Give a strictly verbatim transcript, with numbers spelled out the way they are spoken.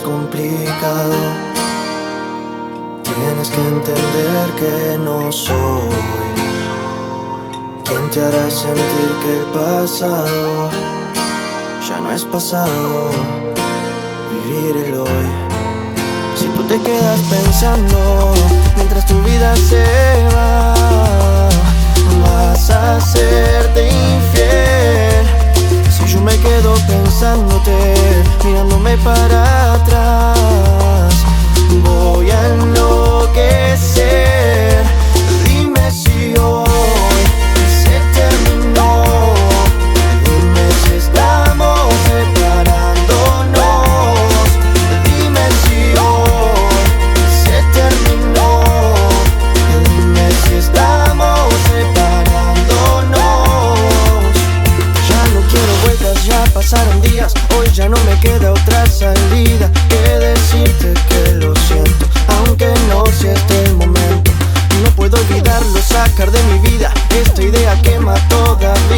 complicado. Tienes que entender que no soy quien te hará sentir que el pasado ya no es pasado. Vivir el hoy. Si tú te quedas pensando mientras tu vida se va, vas a hacerte infiel. Si yo me quedo pensándote, mirándome para atrás, voy a enloquecer. Dime si hoy se terminó, dime si estamos separándonos. Dime si hoy se terminó, dime si estamos separándonos. Ya no quiero vueltas, ya pasaron días, hoy ya no me queda otra salida que decirte que lo siento, aunque no sea este el momento. No puedo olvidarlo, sacar de mi vida esta idea que mató todavía.